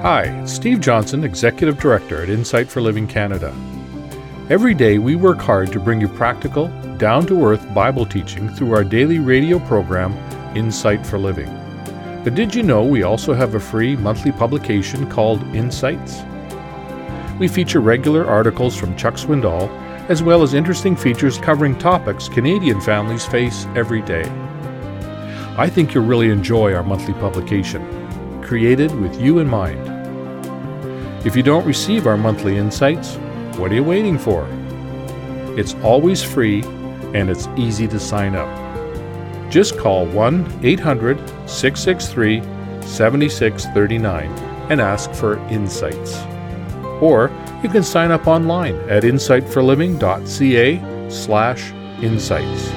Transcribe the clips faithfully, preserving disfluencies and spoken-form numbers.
Hi, it's Steve Johnson, Executive Director at Insight for Living Canada. Every day we work hard to bring you practical, down-to-earth Bible teaching through our daily radio program, Insight for Living. But did you know we also have a free monthly publication called Insights? We feature regular articles from Chuck Swindoll, as well as interesting features covering topics Canadian families face every day. I think you'll really enjoy our monthly publication, created with you in mind. If you don't receive our monthly insights, what are you waiting for? It's always free and it's easy to sign up. Just call one eight hundred, six six three, seven six three nine and ask for Insights. Or you can sign up online at insightforliving.ca slash insights.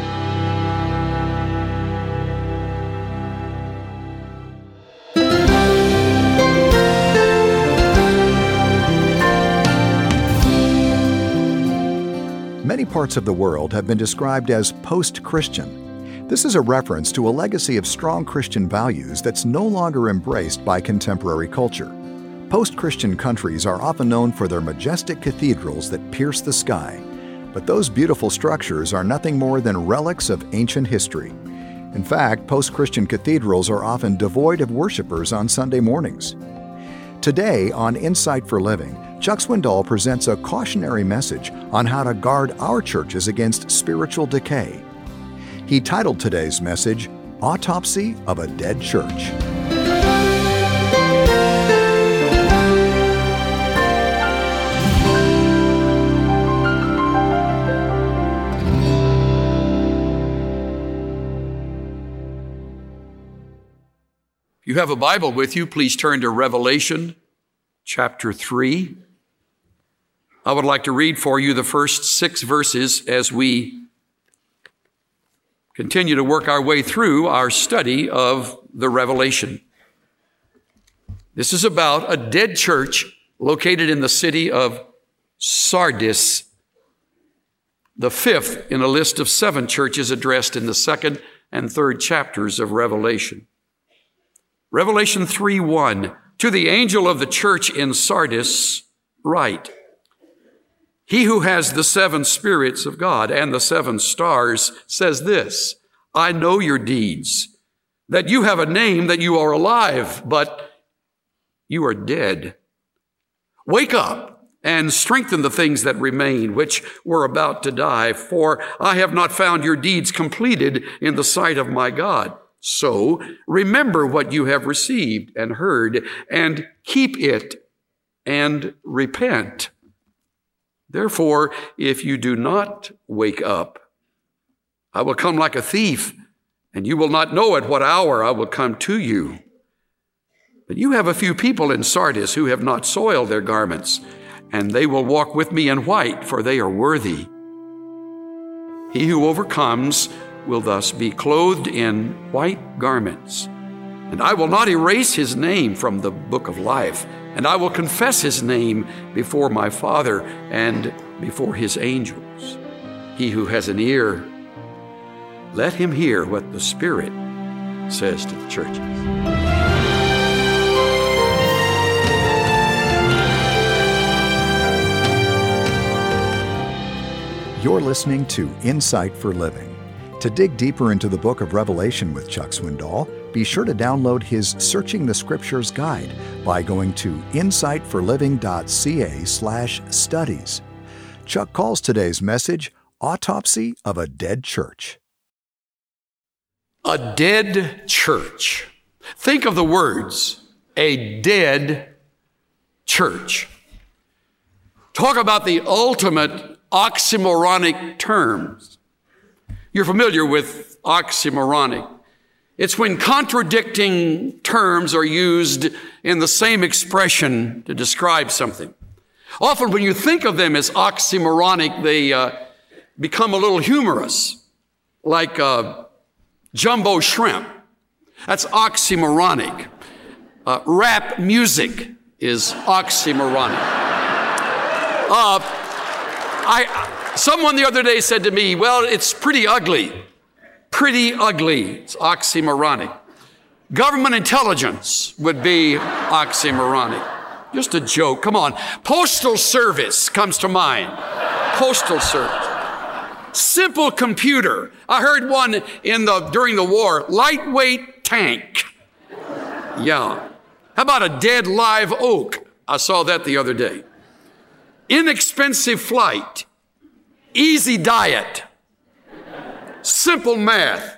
Many parts of the world have been described as post-Christian. This is a reference to a legacy of strong Christian values that's no longer embraced by contemporary culture. Post-Christian countries are often known for their majestic cathedrals that pierce the sky, but those beautiful structures are nothing more than relics of ancient history. In fact, post-Christian cathedrals are often devoid of worshipers on Sunday mornings. Today on Insight for Living, Chuck Swindoll presents a cautionary message on how to guard our churches against spiritual decay. He titled today's message, Autopsy of a Dead Church. If you have a Bible with you, please turn to Revelation chapter three. I would like to read for you the first six verses as we continue to work our way through our study of the Revelation. This is about a dead church located in the city of Sardis, the fifth in a list of seven churches addressed in the second and third chapters of Revelation. Revelation three one, to the angel of the church in Sardis, write, he who has the seven spirits of God and the seven stars says this, I know your deeds, that you have a name, that you are alive, but you are dead. Wake up and strengthen the things that remain, which were about to die, for I have not found your deeds completed in the sight of my God. So remember what you have received and heard, and keep it and repent. Therefore, if you do not wake up, I will come like a thief, and you will not know at what hour I will come to you. But you have a few people in Sardis who have not soiled their garments, and they will walk with me in white, for they are worthy. He who overcomes will thus be clothed in white garments. And I will not erase his name from the book of life, and I will confess his name before my Father and before his angels. He who has an ear, let him hear what the Spirit says to the churches. You're listening to Insight for Living. To dig deeper into the book of Revelation with Chuck Swindoll, be sure to download his Searching the Scriptures guide by going to insightforliving.ca slash studies. Chuck calls today's message, Autopsy of a Dead Church. A dead church. Think of the words, a dead church. Talk about the ultimate oxymoronic terms. You're familiar with oxymoronic. It's when contradicting terms are used in the same expression to describe something. Often when you think of them as oxymoronic, they uh, become a little humorous, like uh, jumbo shrimp. That's oxymoronic. Uh, rap music is oxymoronic. Uh, I... Someone the other day said to me, well, it's pretty ugly. Pretty ugly. It's oxymoronic. Government intelligence would be oxymoronic. Just a joke. Come on. Postal Service comes to mind. Postal Service. Simple computer. I heard one in the during the war. Lightweight tank. Yeah. How about a dead live oak? I saw that the other day. Inexpensive flight. Easy diet. Simple math.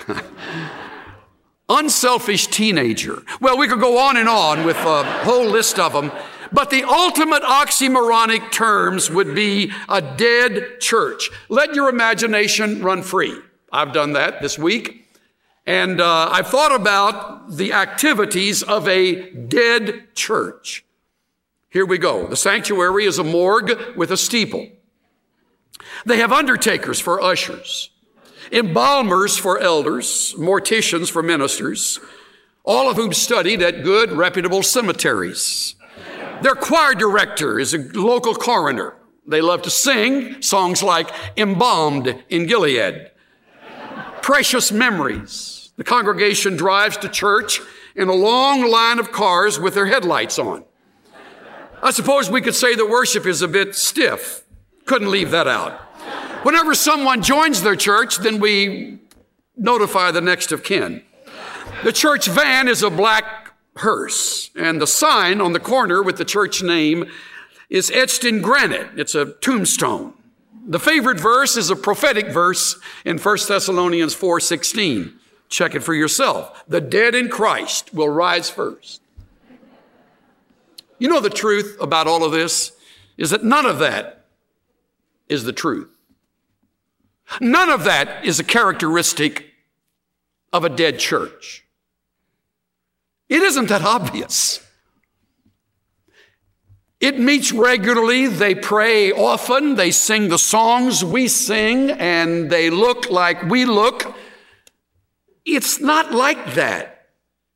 Unselfish teenager. Well, we could go on and on with a whole list of them, but the ultimate oxymoronic terms would be a dead church. Let your imagination run free. I've done that this week, and uh, I've thought about the activities of a dead church. Here we go. The sanctuary is a morgue with a steeple. They have undertakers for ushers, embalmers for elders, morticians for ministers, all of whom studied at good, reputable cemeteries. Their choir director is a local coroner. They love to sing songs like Embalmed in Gilead, Precious Memories. The congregation drives to church in a long line of cars with their headlights on. I suppose we could say the worship is a bit stiff. Couldn't leave that out. Whenever someone joins their church, then we notify the next of kin. The church van is a black hearse, and the sign on the corner with the church name is etched in granite. It's a tombstone. The favorite verse is a prophetic verse in First Thessalonians four sixteen. Check it for yourself. The dead in Christ will rise first. You know, the truth about all of this is that none of that is the truth. None of that is a characteristic of a dead church. It isn't that obvious. It meets regularly, they pray often, they sing the songs we sing, and they look like we look. It's not like that.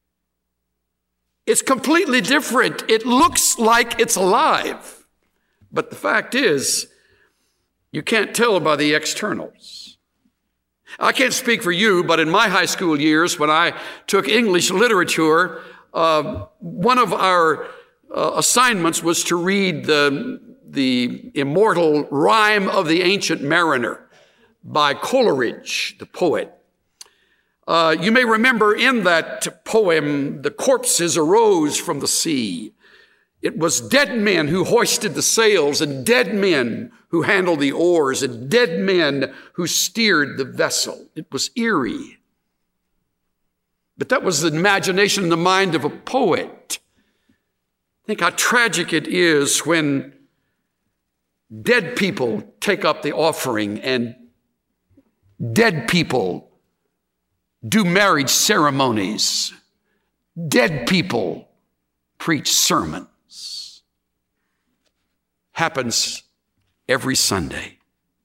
It's completely different. It looks like it's alive. But the fact is, you can't tell by the externals. I can't speak for you, but in my high school years, when I took English literature, uh, one of our uh, assignments was to read the, the immortal Rime of the Ancient Mariner by Coleridge, the poet. Uh, you may remember in that poem, the corpses arose from the sea. It was dead men who hoisted the sails, and dead men who handled the oars, and dead men who steered the vessel. It was eerie. But that was the imagination and the mind of a poet. Think how tragic it is when dead people take up the offering and dead people do marriage ceremonies. Dead people preach sermons. Happens every Sunday.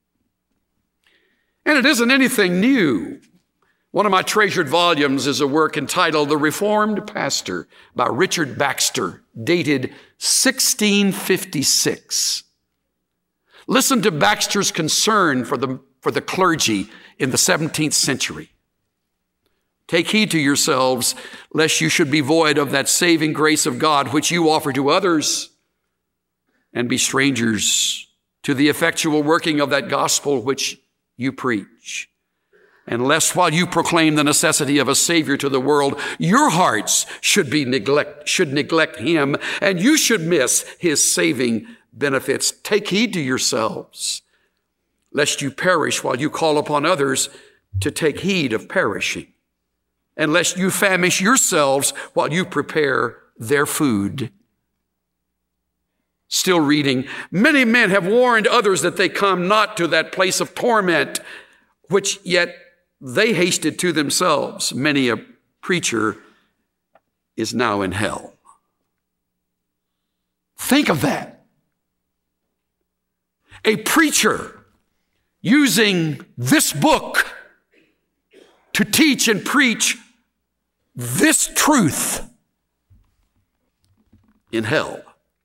And it isn't anything new. One of my treasured volumes is a work entitled The Reformed Pastor by Richard Baxter, dated sixteen fifty-six. Listen to Baxter's concern for the, for the clergy in the seventeenth century. Take heed to yourselves, lest you should be void of that saving grace of God which you offer to others, and be strangers to the effectual working of that gospel which you preach. And lest while you proclaim the necessity of a Savior to the world, your hearts should be neglect, should neglect him, and you should miss his saving benefits. Take heed to yourselves, lest you perish while you call upon others to take heed of perishing, and lest you famish yourselves while you prepare their food. Still reading, many men have warned others that they come not to that place of torment, which yet they hasted to themselves. Many a preacher is now in hell. Think of that. A preacher using this book to teach and preach this truth in hell.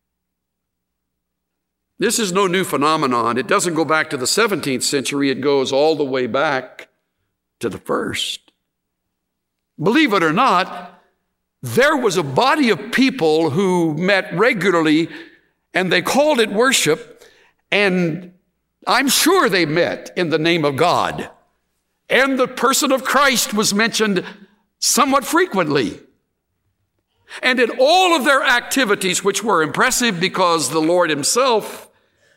This is no new phenomenon. It doesn't go back to the seventeenth century. It goes all the way back to the first. Believe it or not, there was a body of people who met regularly, and they called it worship, and I'm sure they met in the name of God. And the person of Christ was mentioned somewhat frequently. And in all of their activities, which were impressive because the Lord himself,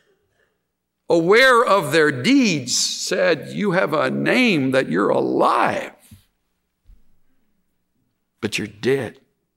aware of their deeds, said, you have a name that you're alive, but you're dead.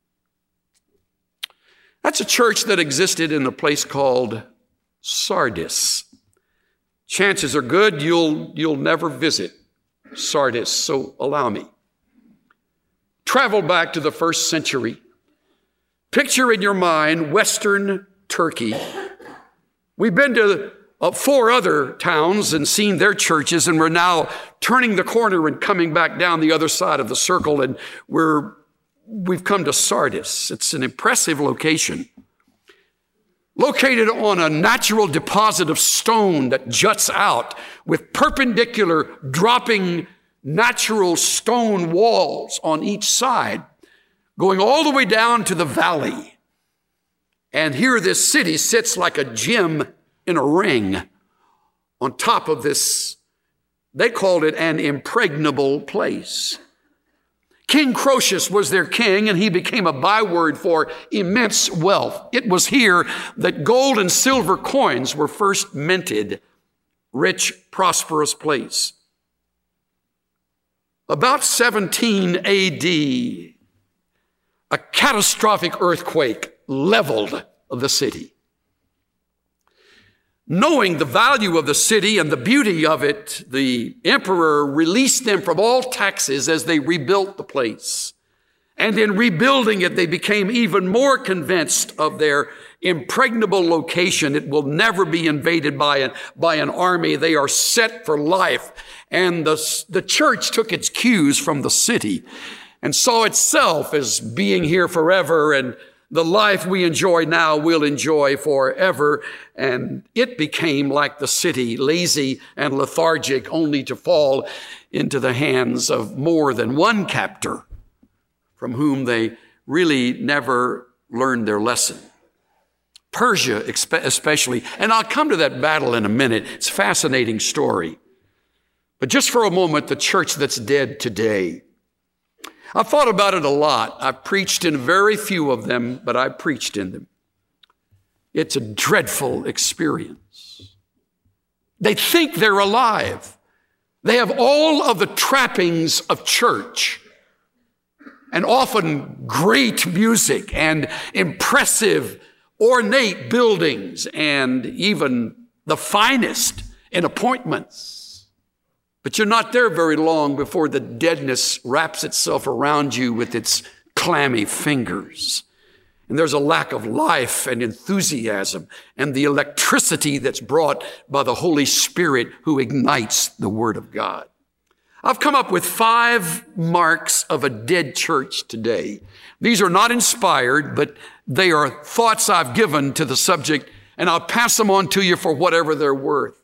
That's a church that existed in a place called Sardis. Chances are good you'll, you'll never visit Sardis, so allow me. Travel back to the first century. Picture in your mind Western Turkey. We've been to uh, four other towns and seen their churches, and we're now turning the corner and coming back down the other side of the circle, and we're, we've come to Sardis. It's an impressive location. Located on a natural deposit of stone that juts out with perpendicular dropping natural stone walls on each side, going all the way down to the valley. And here this city sits like a gem in a ring on top of this, they called it an impregnable place. King Croesus was their king, and he became a byword for immense wealth. It was here that gold and silver coins were first minted. Rich, prosperous place. About seventeen A D, a catastrophic earthquake leveled the city. Knowing the value of the city and the beauty of it, the emperor released them from all taxes as they rebuilt the place. And in rebuilding it, they became even more convinced of their impregnable location. It will never be invaded by an, by an army. They are set for life. And the, the church took its cues from the city and saw itself as being here forever, and the life we enjoy now we'll enjoy forever. And it became like the city, lazy and lethargic, only to fall into the hands of more than one captor from whom they really never learned their lesson. Persia especially, and I'll come to that battle in a minute. It's a fascinating story. But just for a moment, the church that's dead today. I've thought about it a lot. I've preached in very few of them, but I've preached in them. It's a dreadful experience. They think they're alive. They have all of the trappings of church, and often great music and impressive, ornate buildings, and even the finest in appointments. But you're not there very long before the deadness wraps itself around you with its clammy fingers. And there's a lack of life and enthusiasm and the electricity that's brought by the Holy Spirit who ignites the Word of God. I've come up with five marks of a dead church today. These are not inspired, but they are thoughts I've given to the subject, and I'll pass them on to you for whatever they're worth.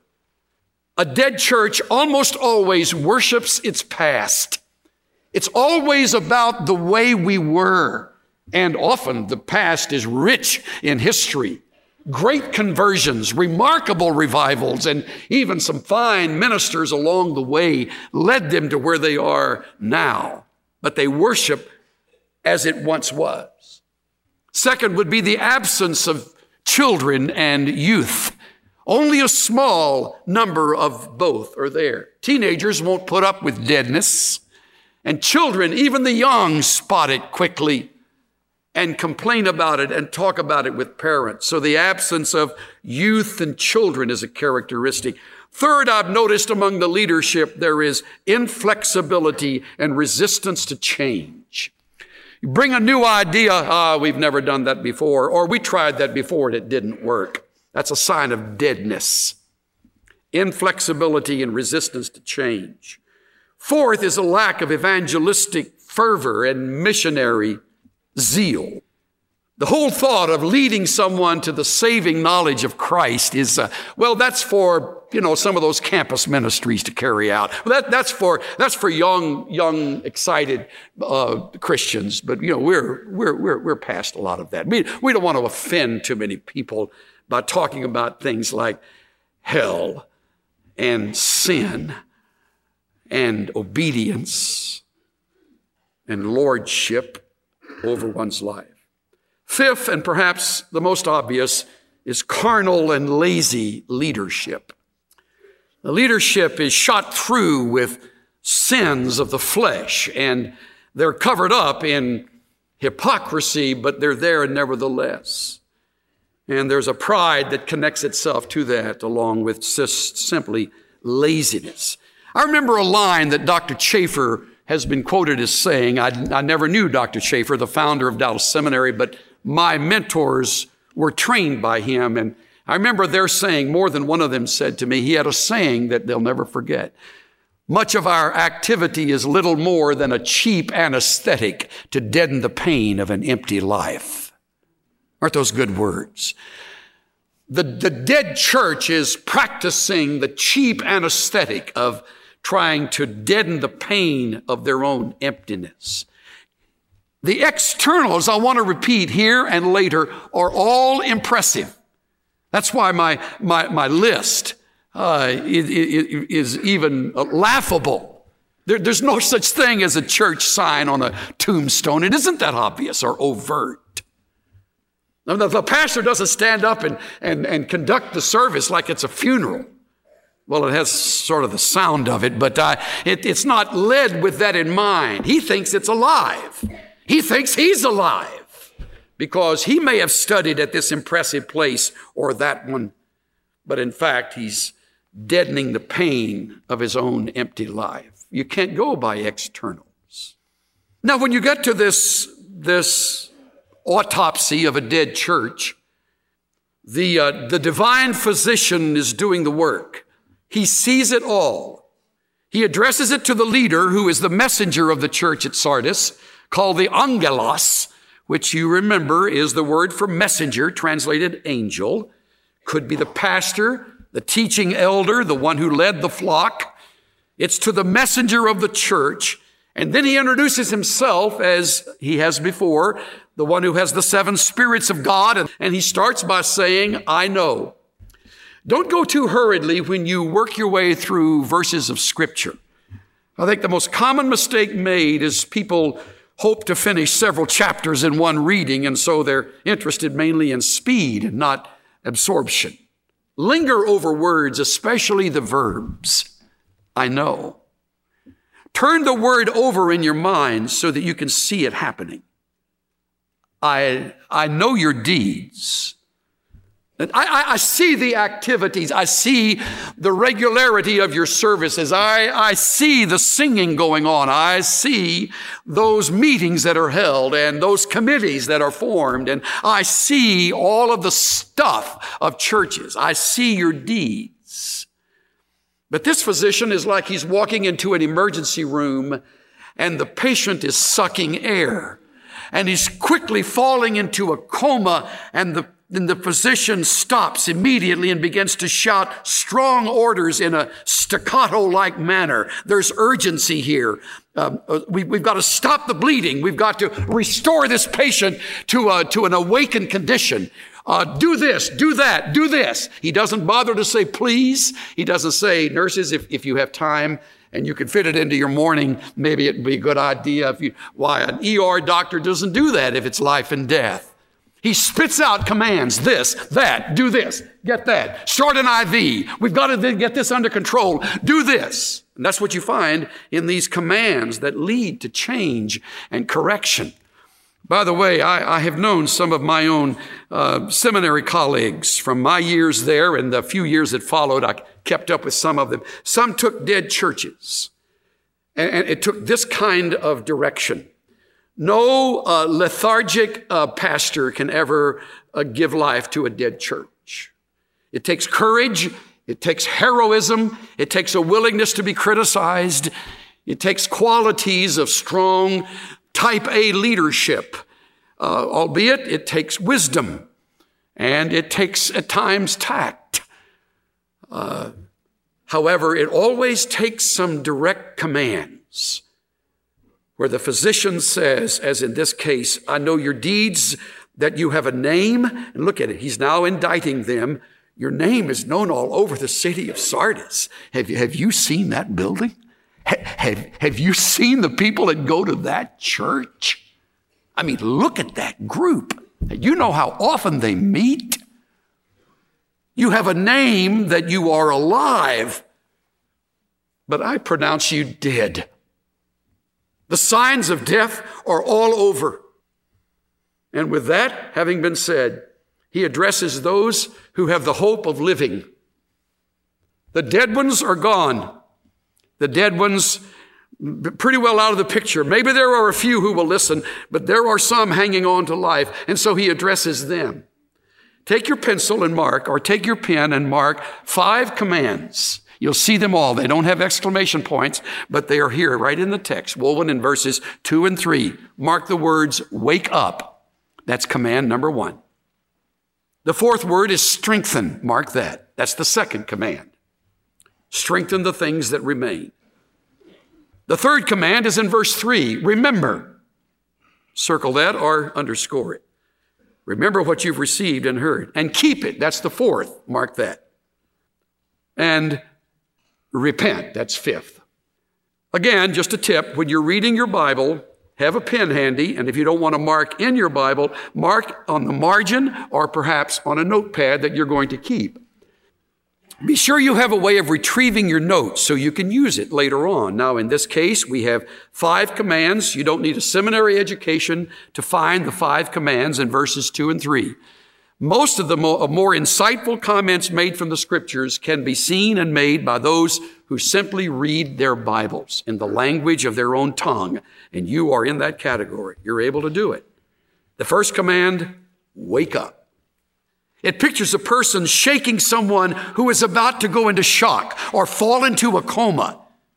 A dead church almost always worships its past. It's always about the way we were. And often the past is rich in history. Great conversions, remarkable revivals, and even some fine ministers along the way led them to where they are now. But they worship as it once was. Second would be the absence of children and youth. Only a small number of both are there. Teenagers won't put up with deadness, and children, even the young, spot it quickly and complain about it and talk about it with parents. So the absence of youth and children is a characteristic. Third, I've noticed among the leadership, there is inflexibility and resistance to change. You bring a new idea, ah, we've never done that before, or we tried that before and it didn't work. That's a sign of deadness, inflexibility and resistance to change. Fourth is a lack of evangelistic fervor and missionary zeal. The whole thought of leading someone to the saving knowledge of Christ is, uh, well, that's for you know, some of those campus ministries to carry out. That, that's for that's for young, young, excited uh, Christians. But you know, we're we're we're we're past a lot of that. We we don't want to offend too many people by talking about things like hell and sin and obedience and lordship over one's life. Fifth, and perhaps the most obvious, is carnal and lazy leadership. The leadership is shot through with sins of the flesh, and they're covered up in hypocrisy, but they're there nevertheless. And there's a pride that connects itself to that, along with just simply laziness. I remember a line that Doctor Chafer has been quoted as saying. I, I never knew Doctor Chafer, the founder of Dallas Seminary, but my mentors were trained by him, and I remember their saying, more than one of them said to me, he had a saying that they'll never forget. Much of our activity is little more than a cheap anesthetic to deaden the pain of an empty life. Aren't those good words? The, the dead church is practicing the cheap anesthetic of trying to deaden the pain of their own emptiness. The externals, I want to repeat here and later, are all impressive. That's why my my my list uh, is, is even laughable. There, there's no such thing as a church sign on a tombstone. It isn't that obvious or overt. Now, the, the pastor doesn't stand up and, and, and conduct the service like it's a funeral. Well, it has sort of the sound of it, but uh, it, it's not led with that in mind. He thinks it's alive. He thinks he's alive, because he may have studied at this impressive place or that one, but in fact, he's deadening the pain of his own empty life. You can't go by externals. Now, when you get to this, this autopsy of a dead church, the, uh, the divine physician is doing the work. He sees it all. He addresses it to the leader, who is the messenger of the church at Sardis, called the angelos, which you remember is the word for messenger, translated angel. Could be the pastor, the teaching elder, the one who led the flock. It's to the messenger of the church. And then he introduces himself as he has before, the one who has the seven spirits of God. And, and he starts by saying, I know. Don't go too hurriedly when you work your way through verses of Scripture. I think the most common mistake made is people hope to finish several chapters in one reading, and so they're interested mainly in speed and not absorption. Linger over words, especially the verbs. I know. Turn the word over in your mind so that you can see it happening. I, I know your deeds. And I, I, I see the activities. I see the regularity of your services. I, I see the singing going on. I see those meetings that are held and those committees that are formed. And I see all of the stuff of churches. I see your deeds. But this physician is like he's walking into an emergency room and the patient is sucking air. And he's quickly falling into a coma, and the Then the physician stops immediately and begins to shout strong orders in a staccato-like manner. There's urgency here. Um, we, we've got to stop the bleeding. We've got to restore this patient to, a, to an awakened condition. Uh, do this, do that, do this. He doesn't bother to say please. He doesn't say, nurses, if, if you have time and you can fit it into your morning, maybe it'd be a good idea. If you, why, an E R doctor doesn't do that if it's life and death. He spits out commands, this, that, do this, get that, start an I V. We've got to get this under control. Do this. And that's what you find in these commands that lead to change and correction. By the way, I, I have known some of my own uh, seminary colleagues from my years there and the few years that followed. I kept up with some of them. Some took dead churches, and, and it took this kind of direction. No uh, lethargic uh, pastor can ever uh, give life to a dead church. It takes courage. It takes heroism. It takes a willingness to be criticized. It takes qualities of strong type A leadership, uh, albeit it takes wisdom, and it takes at times tact. Uh, However, it always takes some direct commands where the physician says, as in this case, I know your deeds, that you have a name. And look at it. He's now indicting them. Your name is known all over the city of Sardis. Have you, have you seen that building? Ha- have, have you seen the people that go to that church? I mean, look at that group. You know how often they meet. You have a name that you are alive, but I pronounce you dead. The signs of death are all over. And with that having been said, he addresses those who have the hope of living. The dead ones are gone. The dead ones pretty well out of the picture. Maybe there are a few who will listen, but there are some hanging on to life. And so he addresses them. Take your pencil and mark, or take your pen and mark five commands. You'll see them all. They don't have exclamation points, but they are here right in the text, woven in verses two and three. Mark the words, wake up. That's command number one. The fourth word is strengthen. Mark that. That's the second command. Strengthen the things that remain. The third command is in verse three. Remember. Circle that or underscore it. Remember what you've received and heard. And keep it. That's the fourth. Mark that. And repent. That's fifth. Again, just a tip. When you're reading your Bible, have a pen handy, and if you don't want to mark in your Bible, mark on the margin or perhaps on a notepad that you're going to keep. Be sure you have a way of retrieving your notes so you can use it later on. Now, in this case, we have five commands. You don't need a seminary education to find the five commands in verses two and three. Most of the more, more insightful comments made from the scriptures can be seen and made by those who simply read their Bibles in the language of their own tongue. And you are in that category. You're able to do it. The first command, wake up. It pictures a person shaking someone who is about to go into shock or fall into a coma.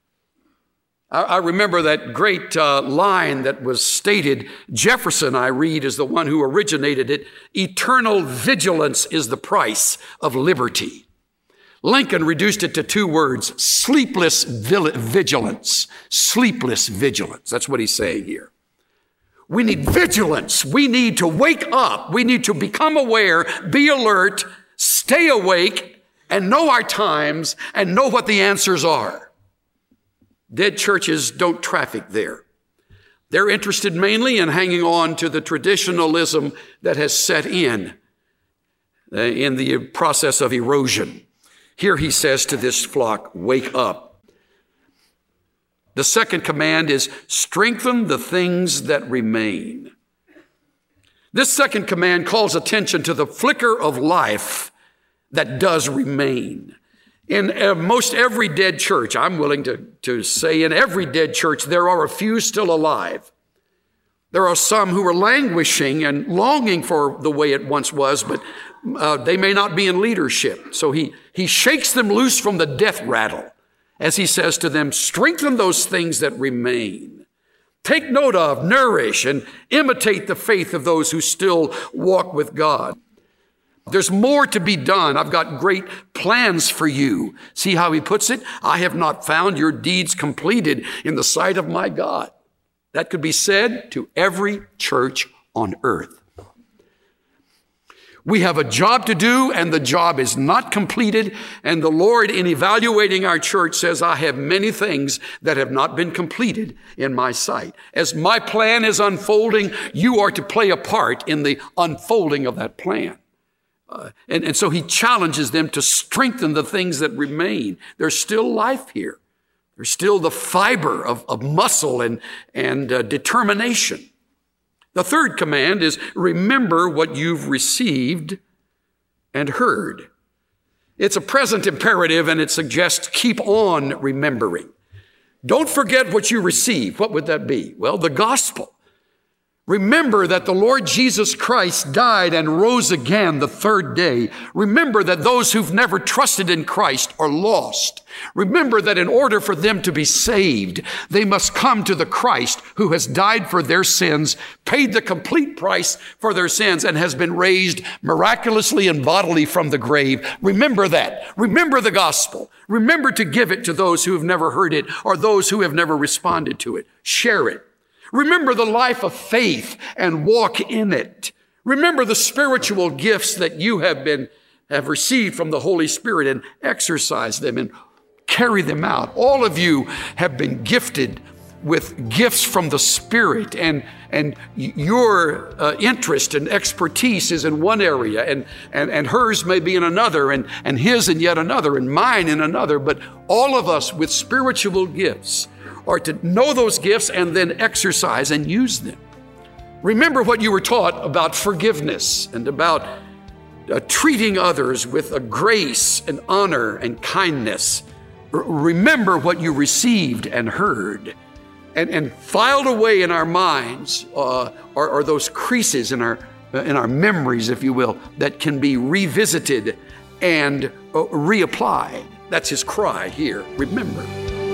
I, I remember that great uh, line that was stated. Jefferson, I read, is the one who originated it. Eternal vigilance is the price of liberty. Lincoln reduced it to two words, sleepless vigilance. Sleepless vigilance. That's what he's saying here. We need vigilance. We need to wake up. We need to become aware, be alert, stay awake, and know our times and know what the answers are. Dead churches don't traffic there. They're interested mainly in hanging on to the traditionalism that has set in, uh, in the process of erosion. Here he says to this flock, wake up. The second command is strengthen the things that remain. This second command calls attention to the flicker of life that does remain. In uh, most every dead church, I'm willing to, to say in every dead church, there are a few still alive. There are some who are languishing and longing for the way it once was, but uh, they may not be in leadership. So he, he shakes them loose from the death rattle. As he says to them, strengthen those things that remain. Take note of, nourish, and imitate the faith of those who still walk with God. There's more to be done. I've got great plans for you. See how he puts it? I have not found your deeds completed in the sight of my God. That could be said to every church on earth. We have a job to do, and the job is not completed. And the Lord, in evaluating our church, says, I have many things that have not been completed in my sight. As my plan is unfolding, you are to play a part in the unfolding of that plan. Uh, and, and so he challenges them to strengthen the things that remain. There's still life here. There's still the fiber of, of muscle and, and uh, determination. The third command is remember what you've received and heard. It's a present imperative, and it suggests keep on remembering. Don't forget what you received. What would that be? Well, the gospel. Remember that the Lord Jesus Christ died and rose again the third day. Remember that those who've never trusted in Christ are lost. Remember that in order for them to be saved, they must come to the Christ who has died for their sins, paid the complete price for their sins, and has been raised miraculously and bodily from the grave. Remember that. Remember the gospel. Remember to give it to those who have never heard it or those who have never responded to it. Share it. Remember the life of faith and walk in it. Remember the spiritual gifts that you have been, have received from the Holy Spirit and exercise them and carry them out. All of you have been gifted with gifts from the Spirit, and, and your uh, interest and expertise is in one area, and, and, and hers may be in another, and, and his in yet another, and mine in another. But all of us with spiritual gifts are to know those gifts and then exercise and use them. Remember what you were taught about forgiveness and about uh, treating others with a grace and honor and kindness. R- remember what you received and heard. And, and filed away in our minds uh, are, are those creases in our, uh, in our memories, if you will, that can be revisited and uh, reapplied. That's his cry here. Remember.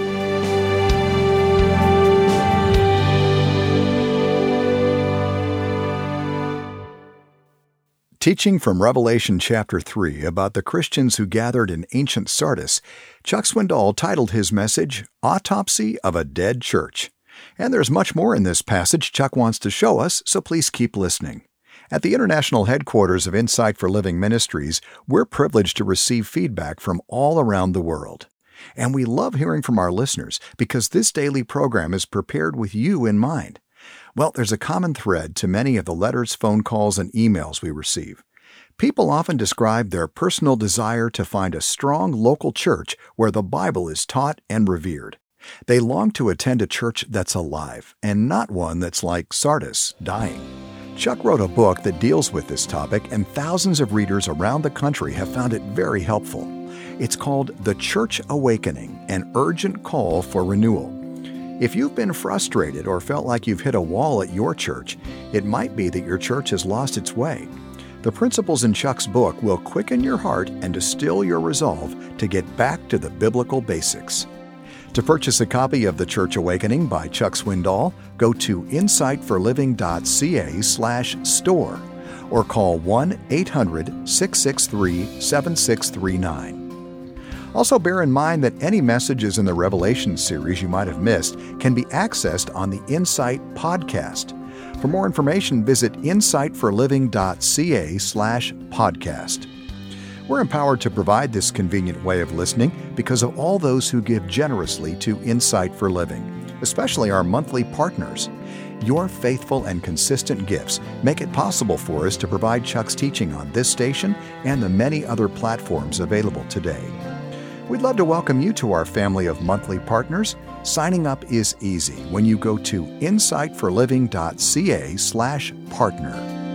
Teaching from Revelation chapter three about the Christians who gathered in ancient Sardis, Chuck Swindoll titled his message, Autopsy of a Dead Church. And there's much more in this passage Chuck wants to show us, so please keep listening. At the international headquarters of Insight for Living Ministries, we're privileged to receive feedback from all around the world. And we love hearing from our listeners because this daily program is prepared with you in mind. Well, there's a common thread to many of the letters, phone calls, and emails we receive. People often describe their personal desire to find a strong local church where the Bible is taught and revered. They long to attend a church that's alive and not one that's like Sardis, dying. Chuck wrote a book that deals with this topic, and thousands of readers around the country have found it very helpful. It's called The Church Awakening, an urgent call for renewal. If you've been frustrated or felt like you've hit a wall at your church, it might be that your church has lost its way. The principles in Chuck's book will quicken your heart and distill your resolve to get back to the biblical basics. To purchase a copy of The Church Awakening by Chuck Swindoll, go to insight for living dot c a slash store or call one eight hundred, six six three, seven six three nine. Also bear in mind that any messages in the Revelation series you might have missed can be accessed on the Insight podcast. For more information, visit insight for living dot c a slash podcast. We're empowered to provide this convenient way of listening because of all those who give generously to Insight for Living, especially our monthly partners. Your faithful and consistent gifts make it possible for us to provide Chuck's teaching on this station and the many other platforms available today. We'd love to welcome you to our family of monthly partners. Signing up is easy when you go to insight for living dot c a slash partner.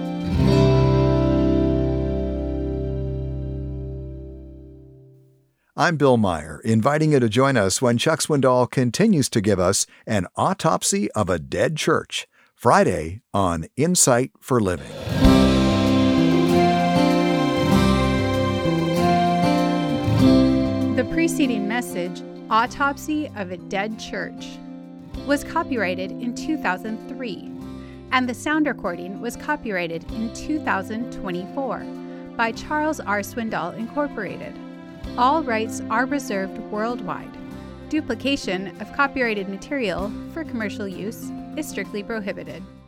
I'm Bill Meyer, inviting you to join us when Chuck Swindoll continues to give us an autopsy of a dead church, Friday on Insight for Living. The preceding message, Autopsy of a Dead Church, was copyrighted in two thousand three, and the sound recording was copyrighted in two thousand twenty-four by Charles R. Swindoll, Incorporated. All rights are reserved worldwide. Duplication of copyrighted material for commercial use is strictly prohibited.